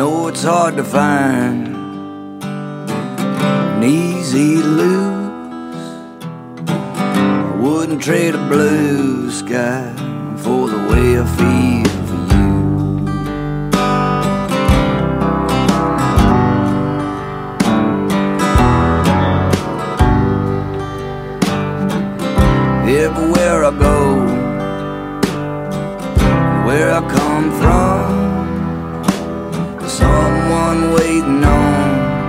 know it's hard to find an easy lose. I wouldn't trade a blue sky for the way I feel for you. Everywhere I go, where I come from, there's someone waiting on,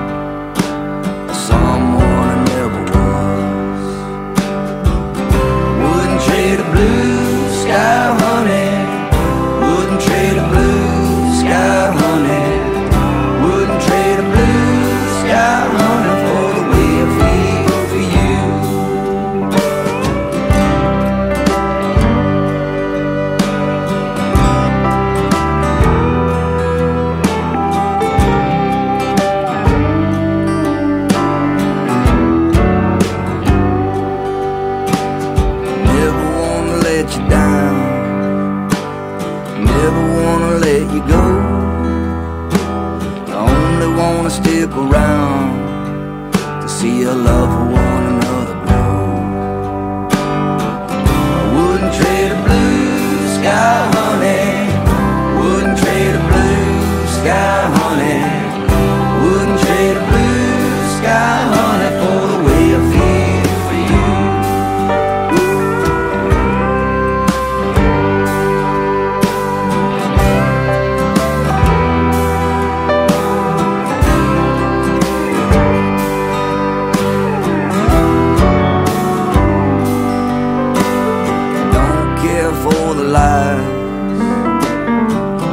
someone I never was. Wouldn't trade a blue sky, honey. Wouldn't trade a blue sky, honey. Wouldn't trade a blue sky, honey, for the way I feel for you. Let you down, never wanna let you go. I only wanna stick around to see your love for one another grow. I wouldn't trade a blue sky, honey. Wouldn't trade a blue sky, honey. Wouldn't trade a blue sky, honey, for the way I feel for you. For the lies,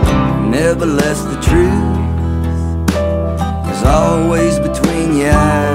never less the truth is always between your eyes.